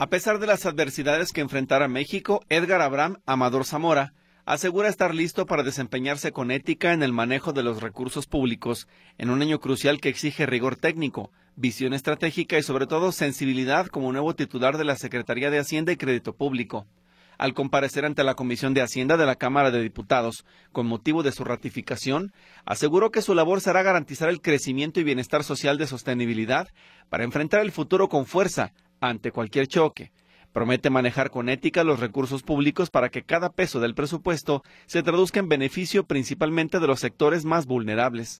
A pesar de las adversidades que enfrentará México, Edgar Abraham Amador Zamora asegura estar listo para desempeñarse con ética en el manejo de los recursos públicos, en un año crucial que exige rigor técnico, visión estratégica y sobre todo sensibilidad como nuevo titular de la Secretaría de Hacienda y Crédito Público. Al comparecer ante la Comisión de Hacienda de la Cámara de Diputados, con motivo de su ratificación, aseguró que su labor será garantizar el crecimiento y bienestar social de sostenibilidad para enfrentar el futuro con fuerza ante cualquier choque. Promete manejar con ética los recursos públicos para que cada peso del presupuesto se traduzca en beneficio principalmente de los sectores más vulnerables.